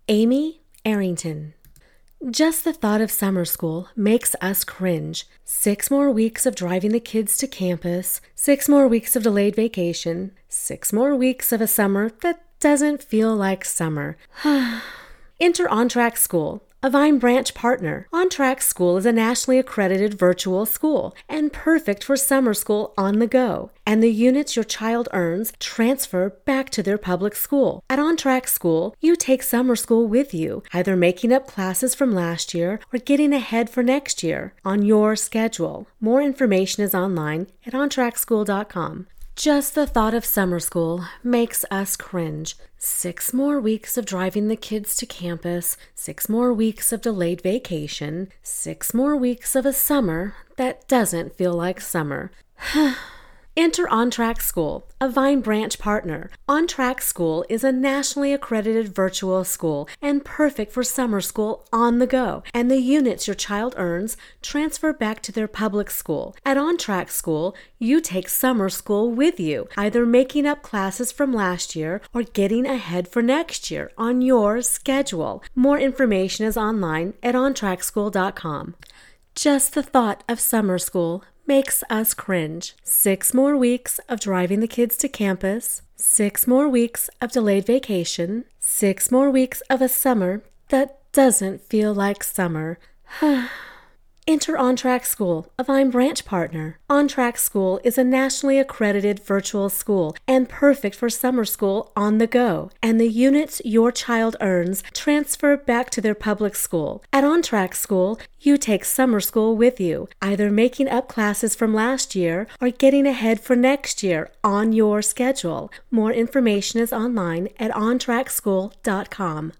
Amy Arrington. Just the thought of summer school makes us cringe. 6 more weeks of driving the kids to campus, 6 more weeks of delayed vacation, 6 more weeks of a summer that doesn't feel like summer. Enter OnTrack School, a Vine Branch partner. OnTrack School is a nationally accredited virtual school and perfect for summer school on the go. And the units your child earns transfer back to their public school. At OnTrack School, you take summer school with you, either making up classes from last year or getting ahead for next year on your schedule. More information is online at ontrackschool.com. Just the thought of summer school makes us cringe. 6 more weeks of driving the kids to campus, 6 more weeks of delayed vacation, 6 more weeks of a summer that doesn't feel like summer. Enter OnTrack School, a Vine Branch partner. OnTrack School is a nationally accredited virtual school and perfect for summer school on the go. And the units your child earns transfer back to their public school. At OnTrack School, you take summer school with you, either making up classes from last year or getting ahead for next year on your schedule. More information is online at ontrackschool.com. Just the thought of summer school makes us cringe. 6 more weeks of driving the kids to campus, 6 more weeks of delayed vacation, 6 more weeks of a summer that doesn't feel like summer. Enter OnTrack School, a Vine Branch partner. OnTrack School is a nationally accredited virtual school and perfect for summer school on the go. And the units your child earns transfer back to their public school. At OnTrack School, you take summer school with you, either making up classes from last year or getting ahead for next year on your schedule. More information is online at ontrackschool.com.